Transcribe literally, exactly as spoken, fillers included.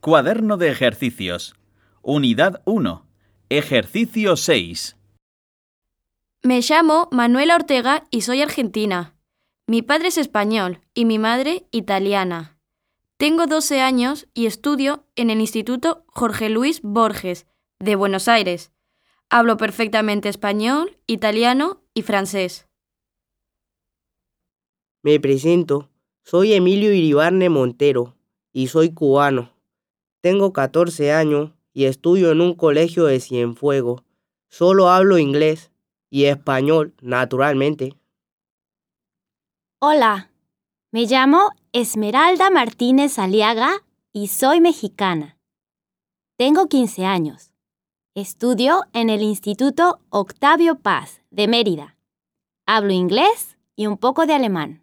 Cuaderno de ejercicios. Unidad uno. Ejercicio seis. Me llamo Manuela Ortega y soy argentina. Mi padre es español y mi madre italiana. Tengo doce años y estudio en el Instituto Jorge Luis Borges, de Buenos Aires. Hablo perfectamente español, italiano y francés. Me presento, soy Emilio Iribarne Montero y soy cubano. Tengo catorce años y estudio en un colegio de Cienfuegos. Solo hablo inglés y español, naturalmente. Hola, me llamo Esmeralda Martínez Aliaga y soy mexicana. Tengo quince años. Estudio en el Instituto Octavio Paz de Mérida. Hablo inglés y un poco de alemán.